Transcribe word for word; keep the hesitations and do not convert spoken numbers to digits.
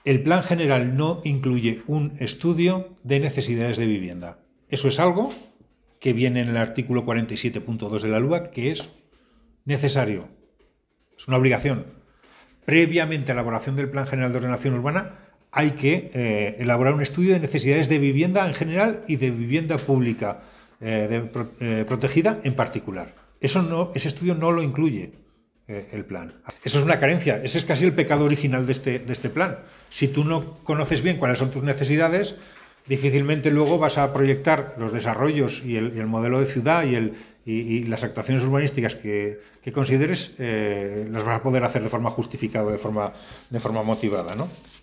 El plan general no incluye un estudio de necesidades de vivienda. Eso es algo que viene en el artículo cuarenta y siete punto dos de la LUAC, que es necesario. Es una obligación. Previamente a la elaboración del Plan General de Ordenación Urbana hay que eh, elaborar un estudio de necesidades de vivienda en general y de vivienda pública eh, de, pro, eh, protegida en particular. Eso no, ese estudio no lo incluye eh, el plan. Eso es una carencia. Ese es casi el pecado original de este, de este plan. Si tú no conoces bien cuáles son tus necesidades, difícilmente luego vas a proyectar los desarrollos y el, y el modelo de ciudad y, el, y, y las actuaciones urbanísticas que, que consideres, eh, las vas a poder hacer de forma justificada, de forma, de forma motivada, ¿no?